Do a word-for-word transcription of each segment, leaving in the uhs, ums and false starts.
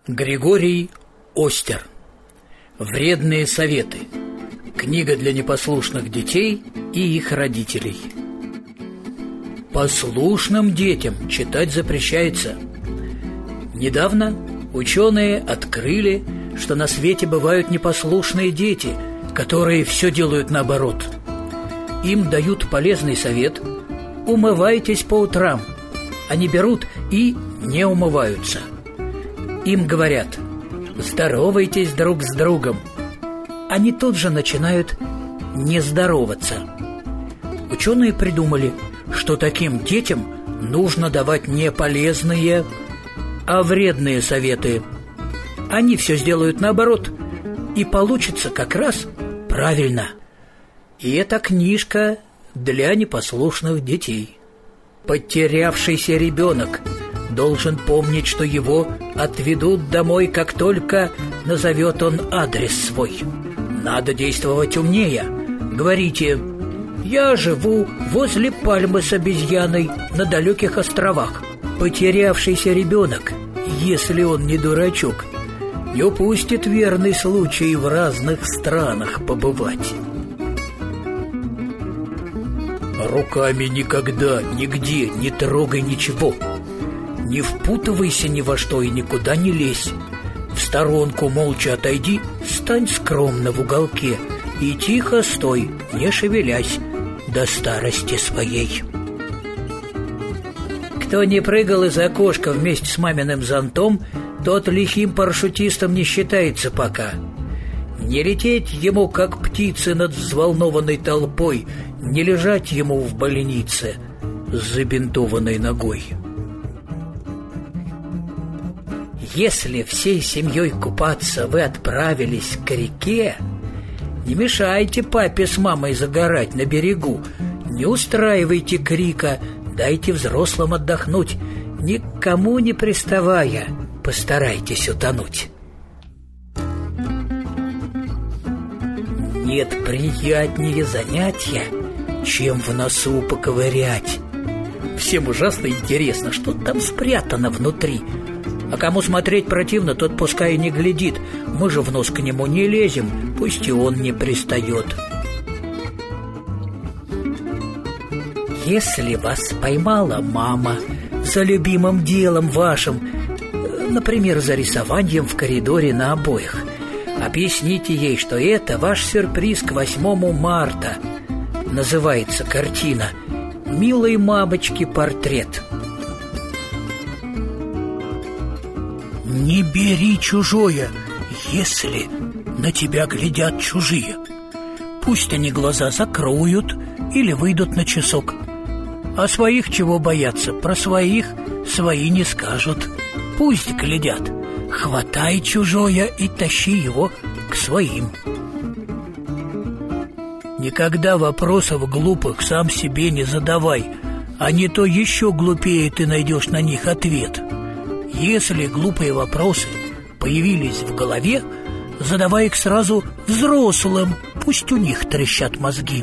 Григорий Остер. Вредные советы. Книга для непослушных детей и их родителей. Послушным детям читать запрещается. Недавно ученые открыли, что на свете бывают непослушные дети, которые все делают наоборот. Им дают полезный совет: умывайтесь по утрам. Они берут и не умываются. Им говорят: здоровайтесь друг с другом. Они тут же начинают не здороваться. Ученые придумали, что таким детям нужно давать не полезные, а вредные советы. Они все сделают наоборот, и получится как раз правильно. И это книжка для непослушных детей. Потерявшийся ребенок должен помнить, что его отведут домой, как только назовет он адрес свой. Надо действовать умнее. Говорите: я живу возле пальмы с обезьяной на далеких островах. Потерявшийся ребенок, если он не дурачок, не упустит верный случай в разных странах побывать. Руками никогда, нигде не трогай ничего. Не впутывайся ни во что и никуда не лезь. В сторонку молча отойди, стань скромно в уголке и тихо стой, не шевелясь, до старости своей. Кто не прыгал из окошка вместе с маминым зонтом, тот лихим парашютистом не считается пока. Не лететь ему, как птицы над взволнованной толпой, не лежать ему в больнице с забинтованной ногой. Если всей семьей купаться вы отправились к реке, не мешайте папе с мамой загорать на берегу, не устраивайте крика, дайте взрослым отдохнуть, никому не приставая, постарайтесь утонуть. Нет приятнее занятия, чем в носу поковырять. Всем ужасно интересно, что там спрятано внутри. А кому смотреть противно, тот пускай и не глядит. Мы же в нос к нему не лезем, пусть и он не пристает. Если вас поймала мама за любимым делом вашим, например, за рисованием в коридоре на обоях, объясните ей, что это ваш сюрприз к восьмому марта. Называется картина «Милой мамочки портрет». Не бери чужое, если на тебя глядят чужие. Пусть они глаза закроют или выйдут на часок. А своих чего бояться? Про своих свои не скажут. Пусть глядят. Хватай чужое и тащи его к своим. Никогда вопросов глупых сам себе не задавай, а не то еще глупее ты найдешь на них ответ. Если глупые вопросы появились в голове, задавай их сразу взрослым, пусть у них трещат мозги.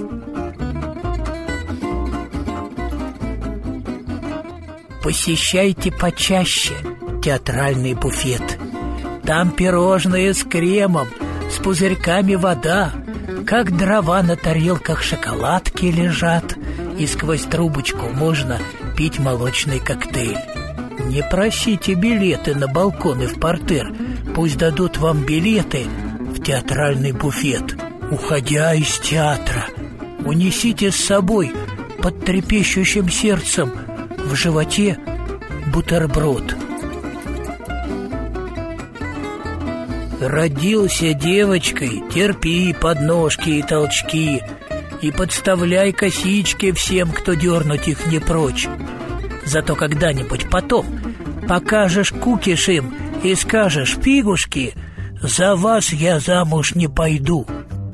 Посещайте почаще театральный буфет. Там пирожные с кремом, с пузырьками вода, как дрова на тарелках шоколадки лежат, и сквозь трубочку можно пить молочный коктейль. Не просите билеты на балкон и в партер, пусть дадут вам билеты в театральный буфет. Уходя из театра, унесите с собой под трепещущим сердцем в животе бутерброд. Родился девочкой, терпи подножки и толчки, и подставляй косички всем, кто дернуть их не прочь. Зато когда-нибудь потом покажешь кукиш им и скажешь: фигушки, за вас я замуж не пойду.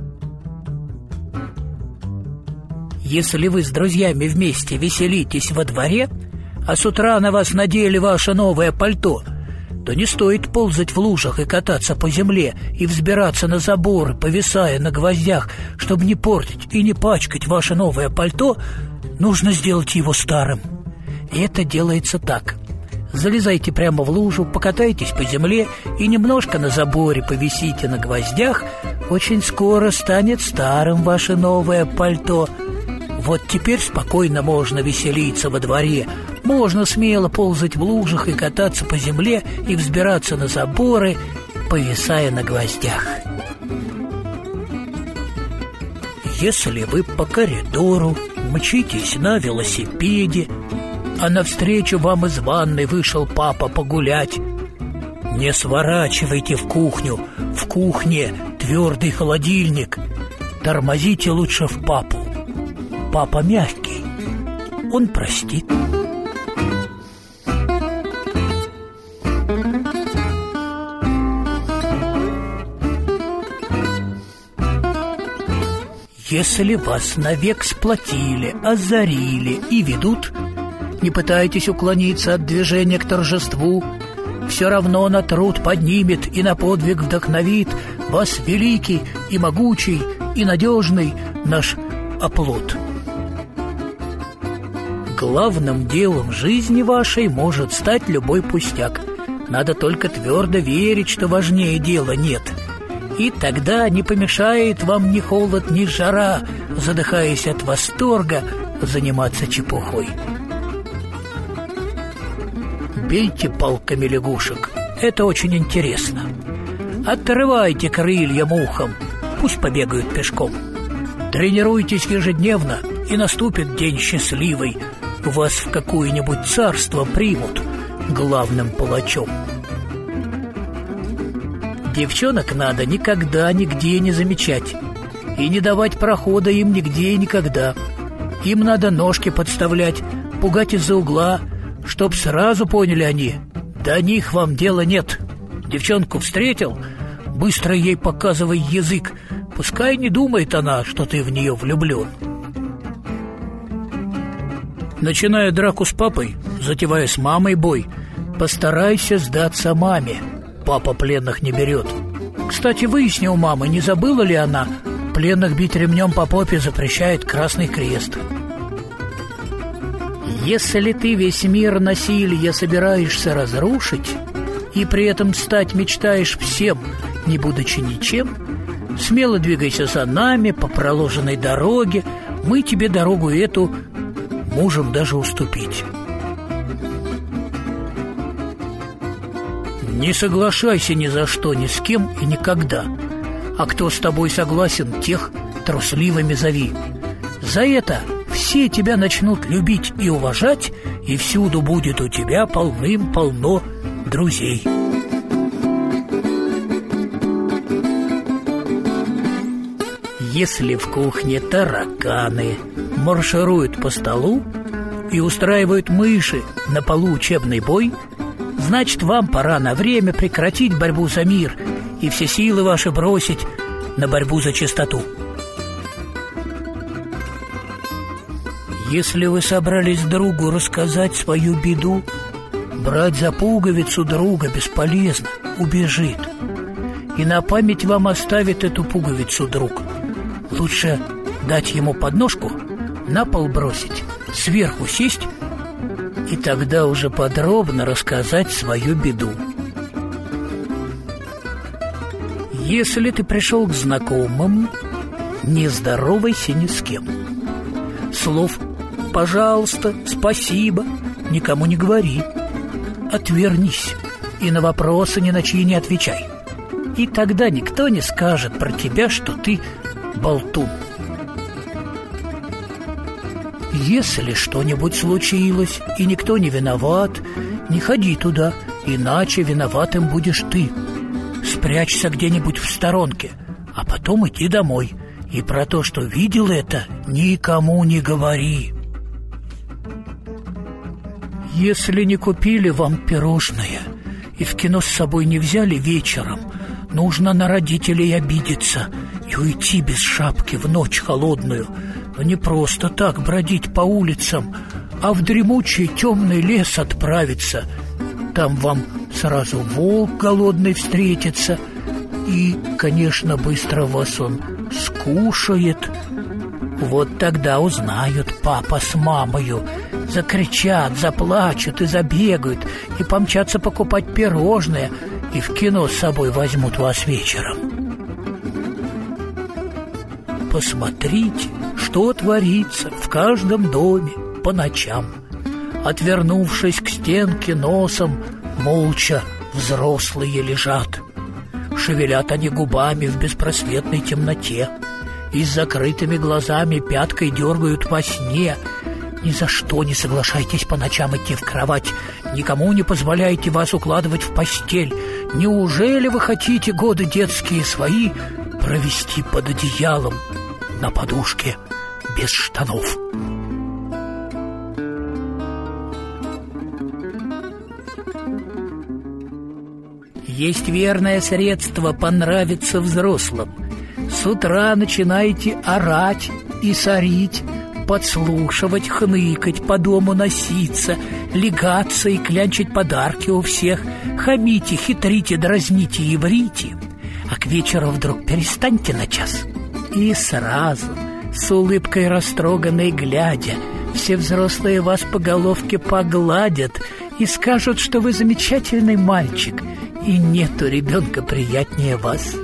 Если вы с друзьями вместе веселитесь во дворе, а с утра на вас надели ваше новое пальто, то не стоит ползать в лужах и кататься по земле и взбираться на заборы, повисая на гвоздях. Чтобы не портить и не пачкать ваше новое пальто, нужно сделать его старым. И это делается так. залезайте прямо в лужу, покатайтесь по земле и немножко на заборе повисите на гвоздях. Очень скоро станет старым ваше новое пальто. Вот теперь спокойно можно веселиться во дворе. Можно смело ползать в лужах и кататься по земле и взбираться на заборы, повисая на гвоздях. Если вы по коридору мчитесь на велосипеде, а навстречу вам из ванной вышел папа погулять, не сворачивайте в кухню. В кухне твердый холодильник. Тормозите лучше в папу. Папа мягкий, он простит. Если вас навек сплотили, озарили и ведут, не пытайтесь уклониться от движения к торжеству. Все равно на труд поднимет и на подвиг вдохновит вас великий и могучий и надежный наш оплот. Главным делом жизни вашей может стать любой пустяк. Надо только твердо верить, что важнее дела нет. И тогда не помешает вам ни холод, ни жара, задыхаясь от восторга, заниматься чепухой. Бейте палками лягушек, это очень интересно. Отрывайте крылья мухам, пусть побегают пешком. Тренируйтесь ежедневно, и наступит день счастливый. Вас в какое-нибудь царство примут главным палачом. Девчонок надо никогда нигде не замечать и не давать прохода им нигде и никогда. Им надо ножки подставлять, пугать из-за угла, чтоб сразу поняли они: до них вам дела нет. Девчонку встретил, быстро ей показывай язык, пускай не думает она, что ты в нее влюблен. Начиная драку с папой, затевая с мамой бой, постарайся сдаться маме. Папа пленных не берет. Кстати, выясни у мамы, не забыла ли она, пленных бить ремнем по попе запрещает Красный Крест. Если ты весь мир насилия собираешься разрушить и при этом стать мечтаешь всем, не будучи ничем, смело двигайся за нами по проложенной дороге, мы тебе дорогу эту можем даже уступить. Не соглашайся ни за что, ни с кем и никогда. А кто с тобой согласен, тех трусливыми зови. За это все тебя начнут любить и уважать, и всюду будет у тебя полным-полно друзей. Если в кухне тараканы маршируют по столу и устраивают мыши на полу учебный бой, значит, вам пора на время прекратить борьбу за мир и все силы ваши бросить на борьбу за чистоту. Если вы собрались другу рассказать свою беду, брать за пуговицу друга бесполезно, убежит. И на память вам оставит эту пуговицу друг. Лучше дать ему подножку, на пол бросить, сверху сесть и тогда уже подробно рассказать свою беду. Если ты пришел к знакомым, не здоровайся ни с кем. Слов «пожалуйста», «спасибо» никому не говори. Отвернись и на вопросы ни на чьи не отвечай. И тогда никто не скажет про тебя, что ты болтун. Если что-нибудь случилось, и никто не виноват, не ходи туда, иначе виноватым будешь ты. Спрячься где-нибудь в сторонке, а потом иди домой. И про то, что видел это, никому не говори. Если не купили вам пирожное и в кино с собой не взяли вечером, нужно на родителей обидеться и уйти без шапки в ночь холодную. Но не просто так бродить по улицам, а в дремучий темный лес отправиться. Там вам сразу волк голодный встретится, и, конечно, быстро вас он скушает. Вот тогда узнают папа с мамою, Закричат, заплачут и забегают, и помчатся покупать пирожные, и в кино с собой возьмут вас вечером. Посмотрите, что творится в каждом доме по ночам. Отвернувшись к стенке носом, молча взрослые лежат. Шевелят они губами в беспросветной темноте и с закрытыми глазами пяткой дергают во сне. Ни за что не соглашайтесь по ночам идти в кровать, никому не позволяйте вас укладывать в постель. Неужели вы хотите годы детские свои провести под одеялом на подушке без штанов? Есть верное средство понравиться взрослым. С утра начинаете орать и сорить, подслушивать, хныкать, по дому носиться, легаться и клянчить подарки у всех, хамите, хитрите, дразните и врите, а к вечеру вдруг перестаньте на час. И сразу, с улыбкой растроганной глядя, все взрослые вас по головке погладят и скажут, что вы замечательный мальчик, и нету ребенка приятнее вас.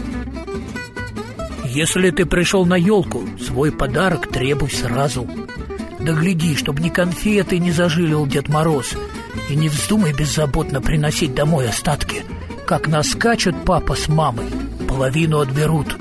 Если ты пришел на елку, свой подарок требуй сразу. Да гляди, чтоб ни конфеты не зажилил Дед Мороз, и не вздумай беззаботно приносить домой остатки. Как наскачут папа с мамой, половину отберут.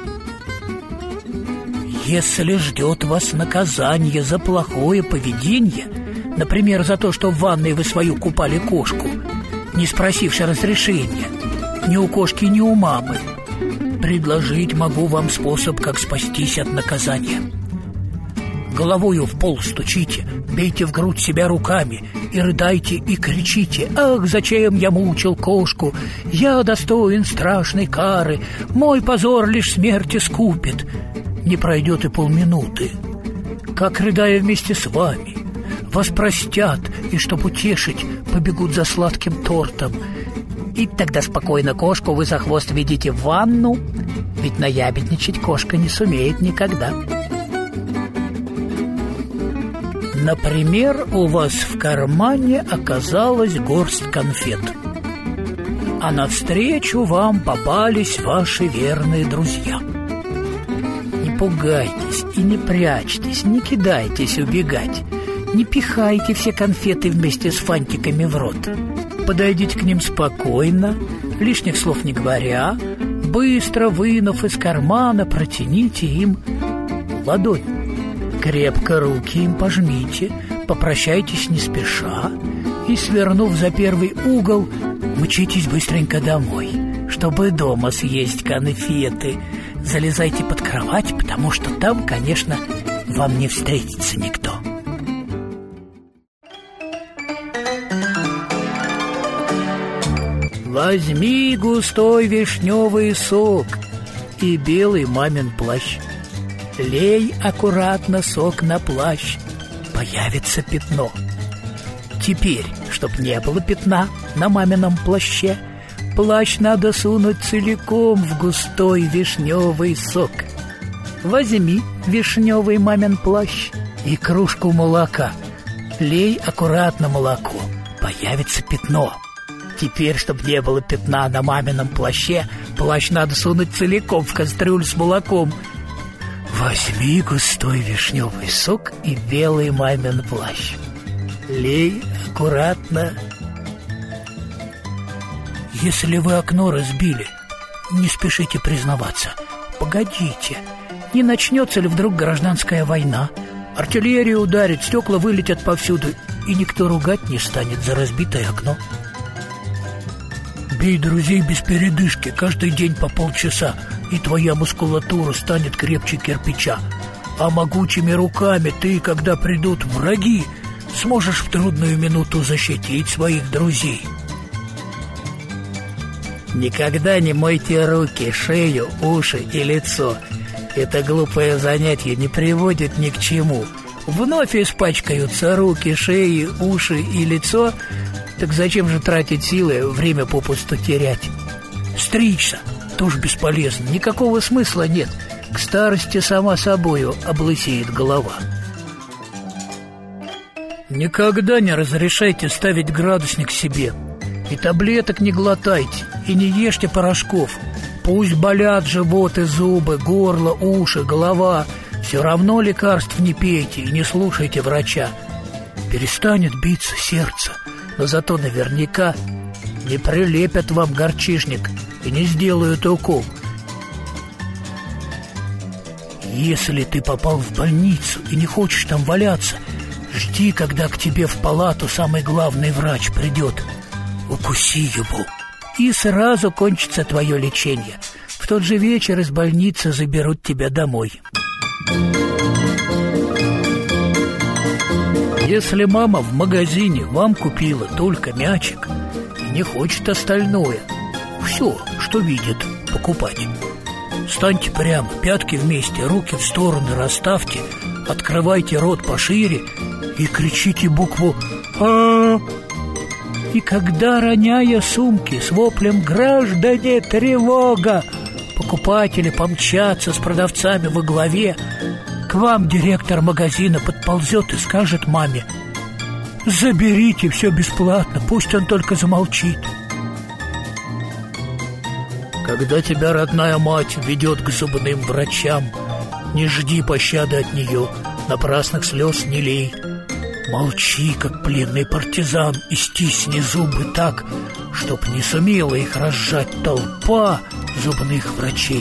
Если ждет вас наказание за плохое поведение, например, за то, что в ванной вы свою купали кошку, не спросивши разрешения, ни у кошки, ни у мамы, предложить могу вам способ, как спастись от наказания. Головою в пол стучите, бейте в грудь себя руками и рыдайте и кричите: «Ах, зачем я мучил кошку? Я достоин страшной кары, мой позор лишь смерти скупит». Не пройдет и полминуты, как, рыдая вместе с вами, вас простят, и, чтоб утешить, побегут за сладким тортом. И тогда спокойно кошку вы за хвост ведите в ванну, ведь наябедничать кошка не сумеет никогда. Например, у вас в кармане оказалась горсть конфет, а навстречу вам попались ваши верные друзья. Не пугайтесь и не прячьтесь, не кидайтесь убегать. Не пихайте все конфеты вместе с фантиками в рот. Подойдите к ним спокойно, лишних слов не говоря, быстро вынув из кармана, протяните им ладонь. Крепко руки им пожмите, попрощайтесь не спеша и, свернув за первый угол, мчитесь быстренько домой, чтобы дома съесть конфеты. Залезайте под кровать, потому что там, конечно, вам не встретится никто. Возьми густой вишневый сок и белый мамин плащ. Лей аккуратно сок на плащ, появится пятно. Теперь, чтоб не было пятна на мамином плаще, плащ надо сунуть целиком в густой вишневый сок. Возьми вишневый мамин плащ и кружку молока. Лей аккуратно молоко, появится пятно. Теперь, чтобы не было пятна на мамином плаще, плащ надо сунуть целиком в кастрюлю с молоком. Возьми густой вишневый сок и белый мамин плащ. Лей аккуратно. Если вы окно разбили, не спешите признаваться. Погодите, не начнется ли вдруг гражданская война? Артиллерия ударит, стекла вылетят повсюду, и никто ругать не станет за разбитое окно. Бей друзей без передышки, каждый день по полчаса, и твоя мускулатура станет крепче кирпича. А могучими руками ты, когда придут враги, сможешь в трудную минуту защитить своих друзей. Никогда не мойте руки, шею, уши и лицо. Это глупое занятие не приводит ни к чему. Вновь испачкаются руки, шеи, уши и лицо. Так зачем же тратить силы, время попусту терять? Стричься тоже бесполезно, никакого смысла нет. К старости сама собою облысеет голова. Никогда не разрешайте ставить градусник себе. И таблеток не глотайте, и не ешьте порошков. Пусть болят живот и зубы, горло, уши, голова. Все равно лекарств не пейте и не слушайте врача. Перестанет биться сердце, но зато наверняка не прилепят вам горчишник и не сделают укол. Если ты попал в больницу и не хочешь там валяться, жди, когда к тебе в палату самый главный врач придет. Укуси его, и сразу кончится твое лечение. В тот же вечер из больницы заберут тебя домой. Если мама в магазине вам купила только мячик и не хочет остальное, все, что видит, покупать, встаньте прямо, пятки вместе, руки в стороны расставьте, открывайте рот пошире и кричите букву «А». И когда, роняя сумки с воплем «Граждане, тревога!», покупатели помчатся с продавцами во главе, к вам директор магазина подползет и скажет маме: «Заберите все бесплатно, пусть он только замолчит». Когда тебя родная мать ведет к зубным врачам, не жди пощады от нее, напрасных слез не лей. Молчи, как пленный партизан, и стисни зубы так, чтоб не сумела их разжать толпа зубных врачей.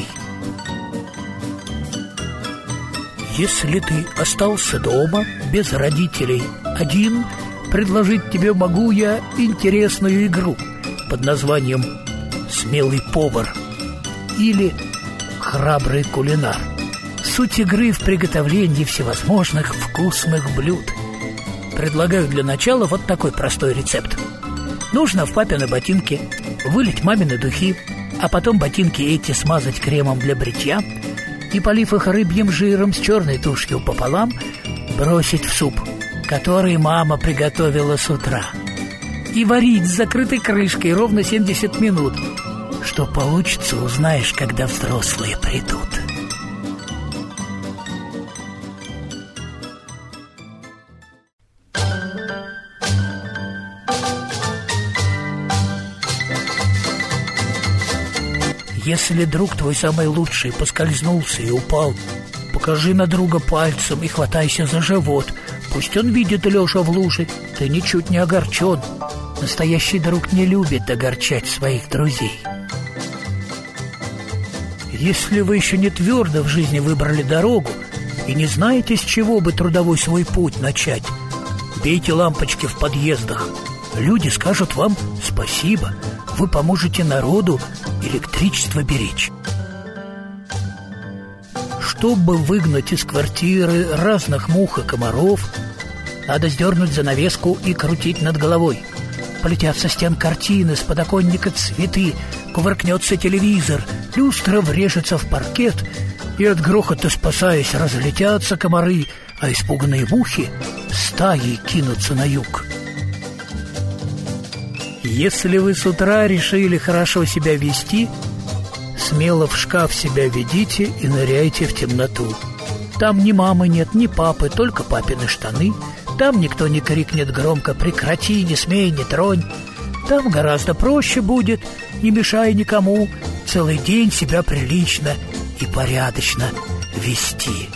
Если ты остался дома без родителей один, предложить тебе могу я интересную игру под названием «Смелый повар» или «Храбрый кулинар». Суть игры в приготовлении всевозможных вкусных блюд. Предлагаю для начала вот такой простой рецепт. Нужно в папины ботинки вылить мамины духи, а потом ботинки эти смазать кремом для бритья и, полив их рыбьим жиром с черной тушью пополам, бросить в суп, который мама приготовила с утра, и варить с закрытой крышкой ровно семьдесят минут. Что получится, узнаешь, когда взрослые придут. Если друг твой самый лучший поскользнулся и упал, покажи на друга пальцем и хватайся за живот. Пусть он видит, Леша, в луже, ты ничуть не огорчен. Настоящий друг не любит огорчать своих друзей. Если вы еще не твердо в жизни выбрали дорогу и не знаете, с чего бы трудовой свой путь начать, бейте лампочки в подъездах. Люди скажут вам спасибо. Вы поможете народу электричество беречь. Чтобы выгнать из квартиры разных мух и комаров, надо сдернуть занавеску и крутить над головой. Полетят со стен картины, с подоконника цветы, кувыркнется телевизор, люстра врежется в паркет, и от грохота, спасаясь, разлетятся комары, а испуганные мухи стаей кинутся на юг. Если вы с утра решили хорошо себя вести, смело в шкаф себя ведите и ныряйте в темноту. Там ни мамы нет, ни папы, только папины штаны. Там никто не крикнет громко «прекрати, не смей, не тронь». Там гораздо проще будет, не мешай никому, целый день себя прилично и порядочно вести.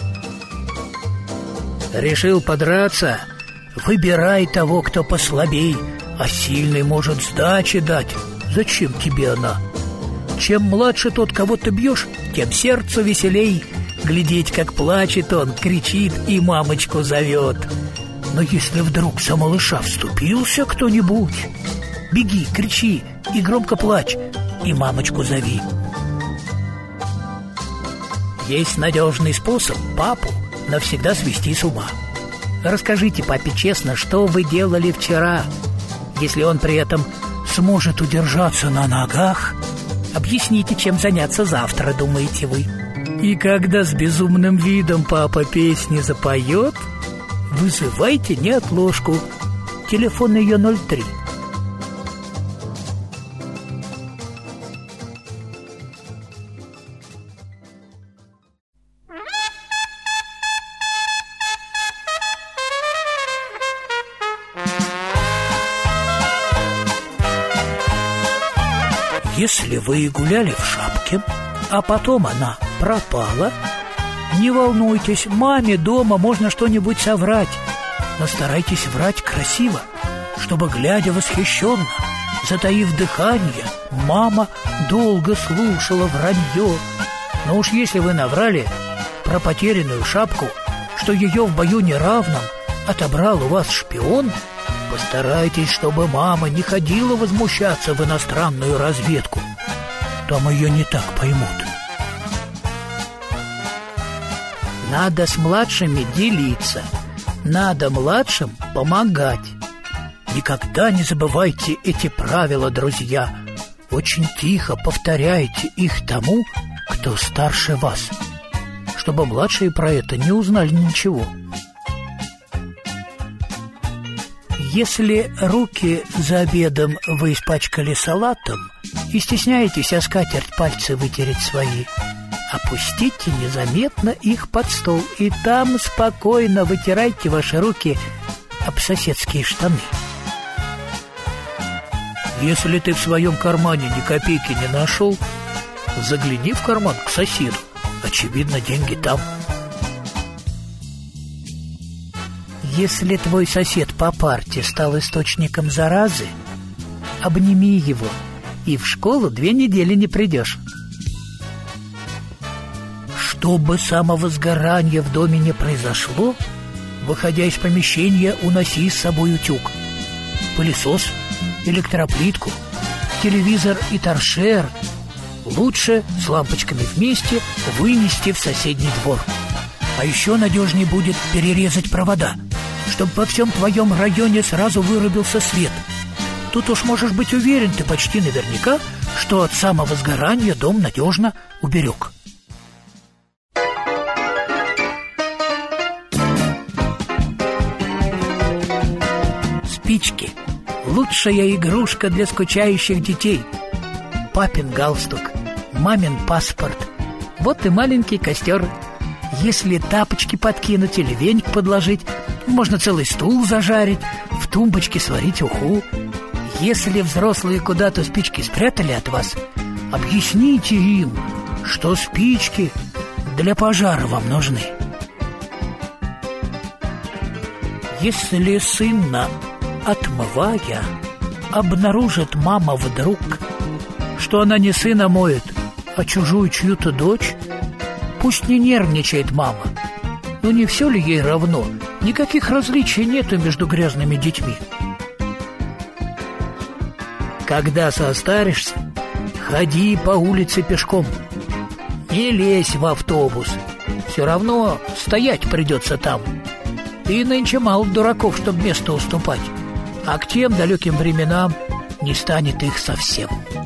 Решил подраться? Выбирай того, кто послабей, а сильный может сдачи дать. Зачем тебе она? Чем младше тот, кого ты бьешь, тем сердцу веселей. Глядеть, как плачет он, кричит и мамочку зовет. Но если вдруг за малыша вступился кто-нибудь, беги, кричи и громко плачь, и мамочку зови. Есть надежный способ папу навсегда свести с ума. Расскажите папе честно, что вы делали вчера. Если он при этом сможет удержаться на ногах, объясните, чем заняться завтра, думаете вы. И когда с безумным видом папа песни запоет, вызывайте неотложку. Телефон ее ноль три. Если вы гуляли в шапке, а потом она пропала, не волнуйтесь, маме дома можно что-нибудь соврать, но старайтесь врать красиво, чтобы, глядя восхищенно, затаив дыхание, мама долго слушала вранье. Но уж если вы наврали про потерянную шапку, что ее в бою неравном отобрал у вас шпион, постарайтесь, чтобы мама не ходила возмущаться в иностранную разведку. Там ее не так поймут. Надо с младшими делиться, надо младшим помогать. Никогда не забывайте эти правила, друзья. Очень тихо повторяйте их тому, кто старше вас, чтобы младшие про это не узнали ничего. Если руки за обедом вы испачкали салатом и стесняетесь о скатерть пальцы вытереть свои, опустите незаметно их под стол и там спокойно вытирайте ваши руки об соседские штаны. Если ты в своем кармане ни копейки не нашел, загляни в карман к соседу. Очевидно, деньги там. Если твой сосед по парте стал источником заразы, обними его, и в школу две недели не придешь. Чтобы самовозгорание в доме не произошло, выходя из помещения, уноси с собой утюг, пылесос, электроплитку, телевизор и торшер. Лучше с лампочками вместе вынести в соседний двор. А еще надежнее будет перерезать провода, чтобы во всем твоем районе сразу вырубился свет. Тут уж можешь быть уверен ты почти наверняка, что от самовозгорания дом надежно уберег. Спички – лучшая игрушка для скучающих детей. Папин галстук, мамин паспорт. Вот и маленький костер. Если тапочки подкинуть или веник подложить, можно целый стул зажарить, в тумбочке сварить уху. Если взрослые куда-то спички спрятали от вас, объясните им, что спички для пожара вам нужны. Если сына, отмывая, обнаружит мама вдруг, что она не сына моет, а чужую чью-то дочь, пусть не нервничает мама. Но не все ли ей равно? Никаких различий нету между грязными детьми. Когда состаришься, ходи по улице пешком. Не лезь в автобус. Все равно стоять придется там. И нынче мало дураков, чтобы место уступать. А к тем далеким временам не станет их совсем.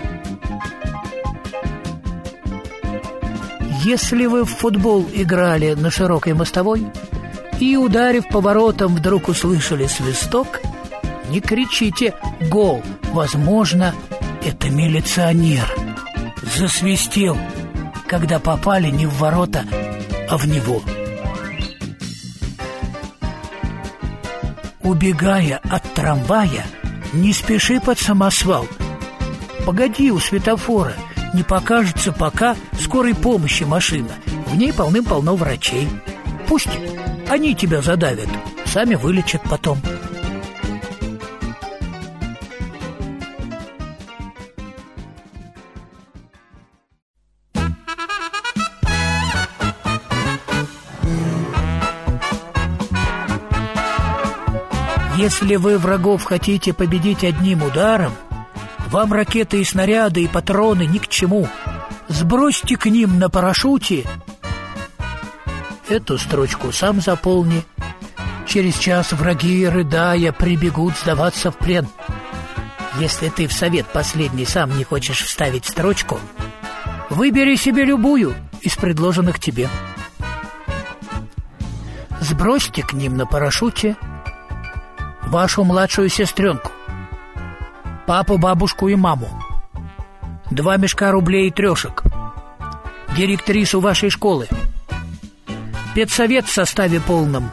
Если вы в футбол играли на широкой мостовой и, ударив поворотом, вдруг услышали свисток, не кричите «гол!», возможно, это милиционер засвистел, когда попали не в ворота, а в него. Убегая от трамвая, не спеши под самосвал. Погоди у светофора, не покажется пока скорой помощи машина. В ней полным-полно врачей. Пусть они тебя задавят, сами вылечат потом. Если вы врагов хотите победить одним ударом, вам ракеты и снаряды и патроны ни к чему. Сбросьте к ним на парашюте. Эту строчку сам заполни. Через час враги, рыдая, прибегут сдаваться в плен. Если ты в совет последний сам не хочешь вставить строчку, выбери себе любую из предложенных тебе. Сбросьте к ним на парашюте вашу младшую сестренку, папу, бабушку и маму, два мешка рублей и трешек, директрису вашей школы, педсовет в составе полном,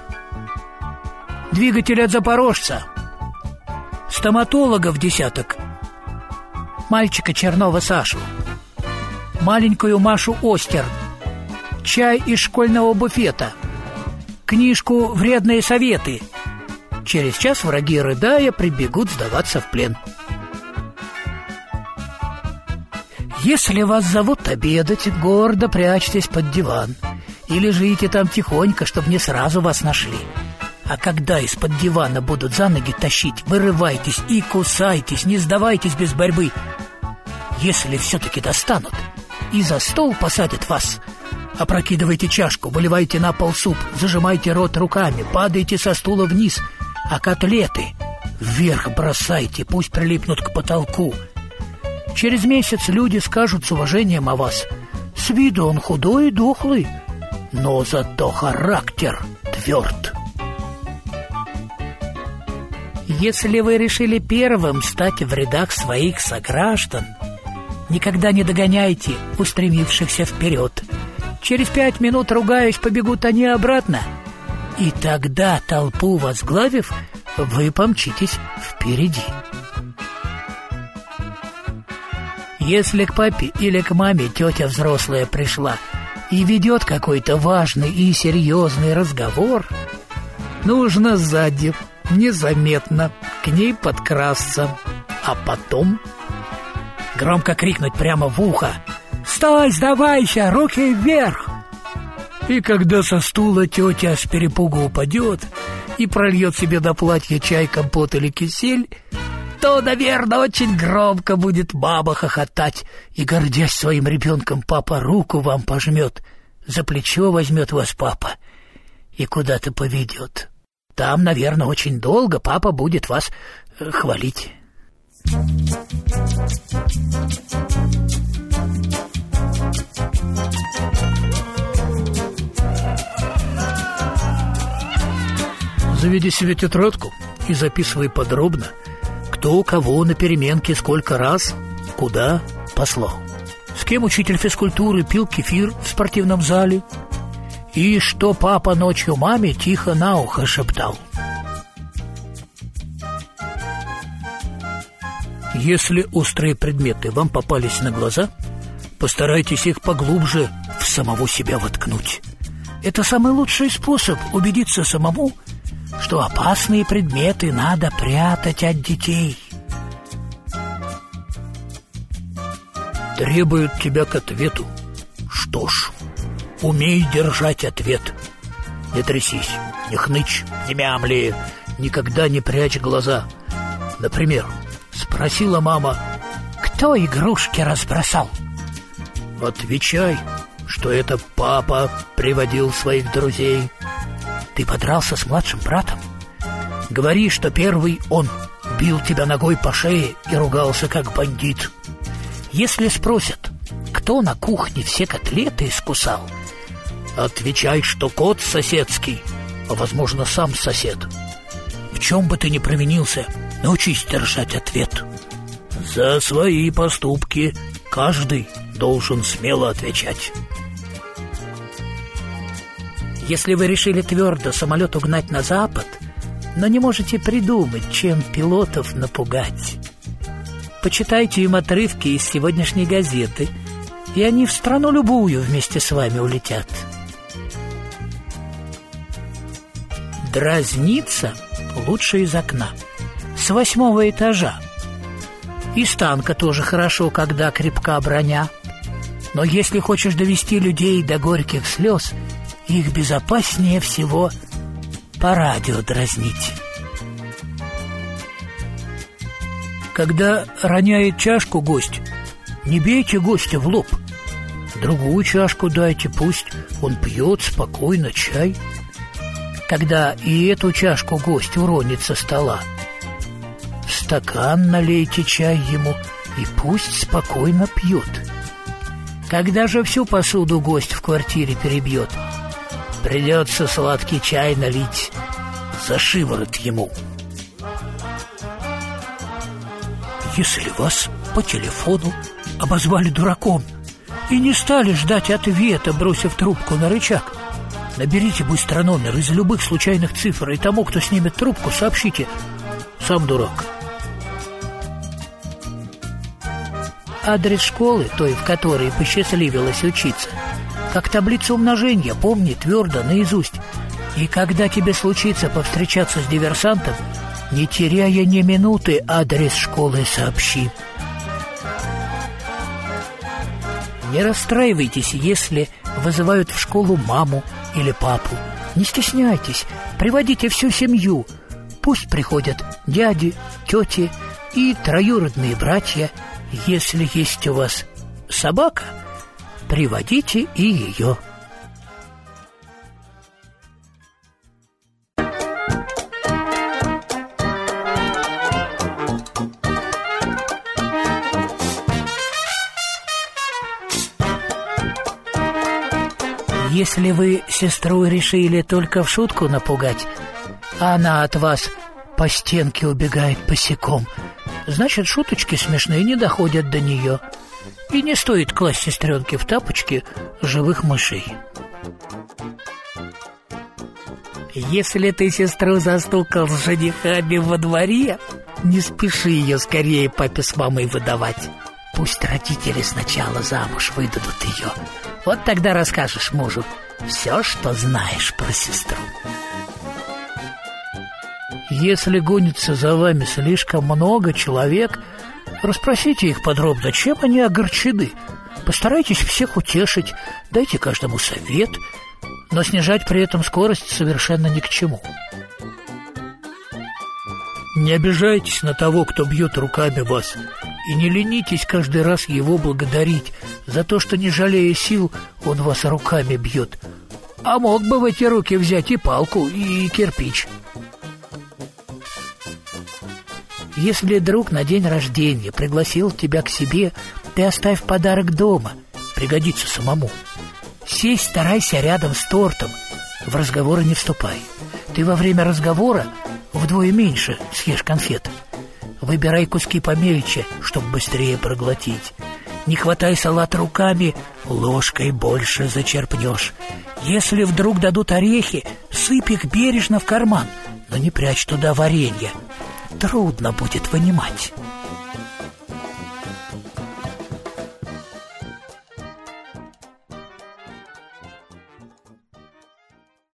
двигатель от запорожца, стоматолога в десяток, мальчика Чернова Сашу, маленькую Машу Остерн, чай из школьного буфета, книжку «Вредные советы». Через час враги, рыдая, прибегут сдаваться в плен. Если вас зовут обедать, гордо прячьтесь под диван и лежите там тихонько, чтобы не сразу вас нашли. А когда из-под дивана будут за ноги тащить, вырывайтесь и кусайтесь, не сдавайтесь без борьбы. Если все-таки достанут и за стол посадят вас, опрокидывайте чашку, выливайте на пол суп, зажимайте рот руками, падайте со стула вниз, а котлеты вверх бросайте, пусть прилипнут к потолку. Через месяц люди скажут с уважением о вас: с виду он худой и дохлый, но зато характер тверд. Если вы решили первым стать в рядах своих сограждан, никогда не догоняйте устремившихся вперед. Через пять минут, ругаясь, побегут они обратно, и тогда, толпу возглавив, вы помчитесь впереди. Если к папе или к маме тетя взрослая пришла и ведет какой-то важный и серьезный разговор, нужно сзади незаметно к ней подкрасться, а потом громко крикнуть прямо в ухо: «Стой, сдавайся, руки вверх!» И когда со стула тетя с перепугу упадет и прольет себе до платья чай, компот или кисель, то, наверное, очень громко будет баба хохотать, и, гордясь своим ребенком, папа руку вам пожмет, за плечо возьмет вас папа и куда-то поведет. Там, наверное, очень долго папа будет вас э, хвалить. Заведи себе тетрадку и записывай подробно, кто кого на переменке сколько раз, куда послал, с кем учитель физкультуры пил кефир в спортивном зале и что папа ночью маме тихо на ухо шептал. Если острые предметы вам попались на глаза, постарайтесь их поглубже в самого себя воткнуть. Это самый лучший способ убедиться самому, что опасные предметы надо прятать от детей. Требуют тебя к ответу. Что ж, умей держать ответ. Не трясись, не хнычь, не мямли, никогда не прячь глаза. Например, спросила мама: кто игрушки разбросал? Отвечай, что это папа приводил своих друзей. Ты подрался с младшим братом? Говори, что первый он бил тебя ногой по шее и ругался как бандит. Если спросят, кто на кухне все котлеты искусал, отвечай, что кот соседский, а, возможно, сам сосед. В чем бы ты ни провинился, научись держать ответ. За свои поступки каждый должен смело отвечать. Если вы решили твердо самолет угнать на запад, но не можете придумать, чем пилотов напугать, почитайте им отрывки из сегодняшней газеты, и они в страну любую вместе с вами улетят. Дразниться лучше из окна, с восьмого этажа. Из танка тоже хорошо, когда крепка броня. Но если хочешь довести людей до горьких слез, их безопаснее всего по радио дразнить. Когда роняет чашку гость, не бейте гостя в лоб. Другую чашку дайте, пусть он пьет спокойно чай. Когда и эту чашку гость уронит со стола, в стакан налейте чай ему и пусть спокойно пьет. Когда же всю посуду гость в квартире перебьет, придется сладкий чай налить за шиворот ему. Если вас по телефону обозвали дураком и не стали ждать ответа, бросив трубку на рычаг, наберите быстро номер из любых случайных цифр, и тому, кто снимет трубку, сообщите: сам дурак. адрес школы, той, в которой посчастливилось учиться, как таблицу умножения, помни твердо наизусть. И когда тебе случится повстречаться с диверсантом, не теряя ни минуты, адрес школы сообщи. Не расстраивайтесь, если вызывают в школу маму или папу. Не стесняйтесь, приводите всю семью. Пусть приходят дяди, тети и троюродные братья. Если есть у вас собака, приводите и ее. Если вы сестру решили только в шутку напугать, а она от вас по стенке убегает босиком, значит, шуточки смешные не доходят до нее. И не стоит класть сестренке в тапочки живых мышей. Если ты сестру застукал с женихами во дворе, не спеши ее скорее папе с мамой выдавать. Пусть родители сначала замуж выдадут ее. Вот тогда расскажешь мужу все, что знаешь про сестру. Если гонится за вами слишком много человек, расспросите их подробно, чем они огорчены. Постарайтесь всех утешить, дайте каждому совет, но снижать при этом скорость совершенно ни к чему. Не обижайтесь на того, кто бьет руками вас, и не ленитесь каждый раз его благодарить за то, что, не жалея сил, он вас руками бьет. А мог бы в эти руки взять и палку, и кирпич. Если друг на день рождения пригласил тебя к себе, ты оставь подарок дома, пригодится самому. Сесть старайся рядом с тортом, в разговоры не вступай. Ты во время разговора вдвое меньше съешь конфет. Выбирай куски помельче, чтобы быстрее проглотить. Не хватай салат руками, ложкой больше зачерпнешь. Если вдруг дадут орехи, сыпь их бережно в карман, но не прячь туда варенье. Трудно будет вынимать.